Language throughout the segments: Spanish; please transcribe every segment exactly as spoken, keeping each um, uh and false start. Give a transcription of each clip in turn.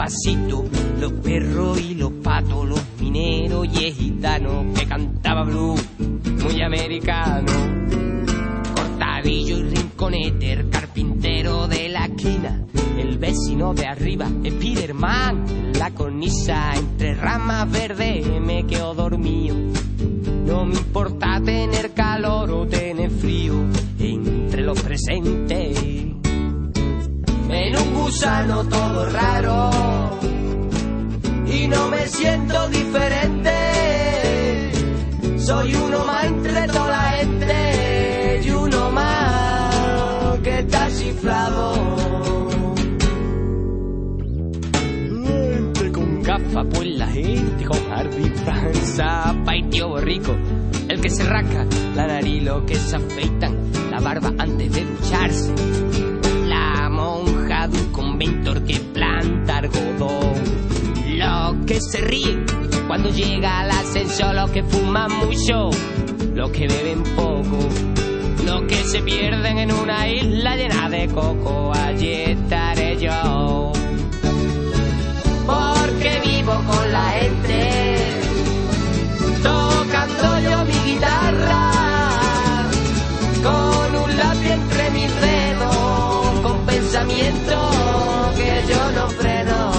despacito, los perros y los patos, los mineros y el gitano que cantaba blues, muy americano. Cortadillo y Rinconete, el carpintero de la esquina, el vecino de arriba, Spiderman, la cornisa entre ramas verdes me quedo dormido. No me importa tener calor o tener frío, entre los presentes en un gusano todo raro, y no me siento diferente. Soy uno más entre toda la gente, y uno más que está chiflado. Entre con gafas, pues la gente con Hardy Franza, pa' y tío borrico, el que se rasca la nariz, los que se afeitan la barba antes de ducharse, la monja de un convento que planta algodón, los que se ríen cuando llega el ascenso, los que fuman mucho, los que beben poco, los que se pierden en una isla llena de coco. Allí estaré yo, porque vivo con la gente, tocando yo mi guitarra, con un lápiz entre mis dedos, con pensamientos que yo no freno.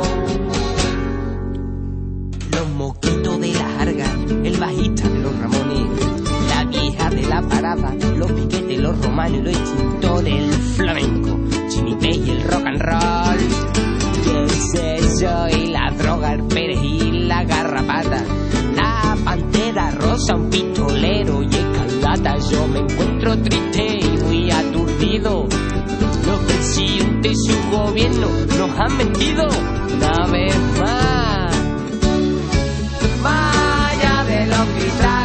Los moquitos de la jarga, el bajista de los Ramones, la vieja de la parada, los piquetes, los romanos y lo extinto del flamenco, Chinite y el rock and roll, qué sé yo, y la droga, el perejil, la garrapata, la pantera rosa, un pistolero y escarlata. Yo me encuentro triste y muy aturdido. Los presidentes y su gobierno nos han mentido una vez más. Vaya de los cristales.